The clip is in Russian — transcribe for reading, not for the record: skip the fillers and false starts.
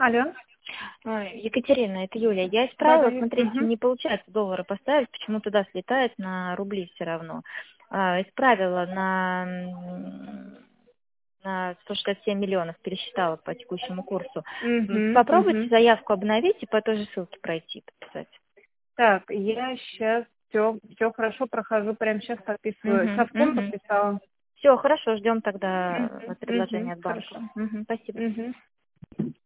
Алло. Екатерина, это Юля. Я Да, да. исправила, смотрите, не получается доллары поставить, почему туда слетает на рубли все равно. Исправила на 167 миллионов, пересчитала по текущему курсу. Попробуйте заявку обновить и по той же ссылке пройти, подписать. Так, я сейчас все хорошо прохожу, прямо сейчас подписываю. Совком подписала. Все, хорошо, ждем тогда предложения от банка. Хорошо. Спасибо.